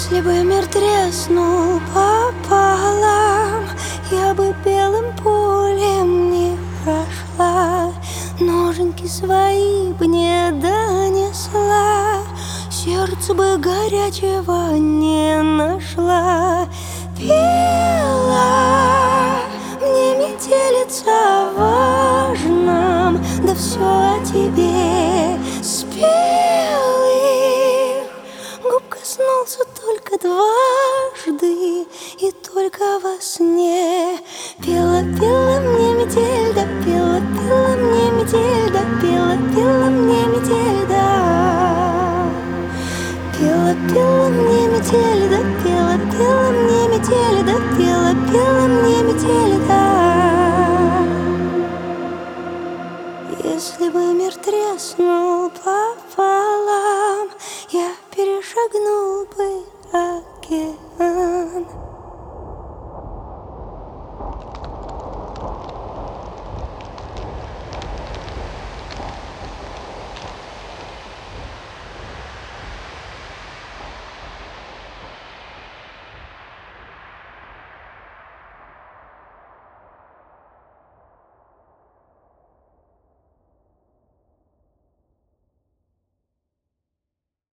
Если бы мир треснул пополам, я бы белым полем не прошла, ноженьки свои бы не донесла, сердце бы горячего не нашла. Пела мне метелица о важном, да все о тебе. Спелых губ коснулся только дважды, и только во сне. Пела, пела мне метель, да пела, пела мне метель, да пела, пела мне метель, да. Пела, пела мне метель, да пела, пела мне метель, да пела, пела мне метель, да. Если бы мир треснул пополам, я перешагнул бы океан.